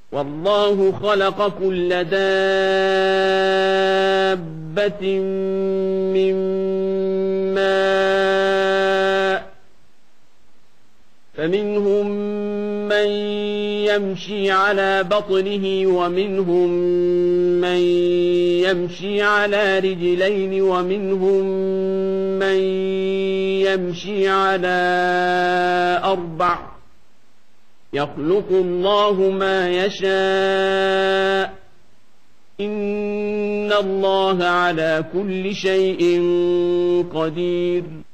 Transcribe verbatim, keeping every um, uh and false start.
والله خلق كل دابة من ماء فمنهم من يمشي على بطنه ومنهم من يمشي على رجلين ومنهم من يمشي على أربع يخلق الله ما يشاء إن الله على كل شيء قدير.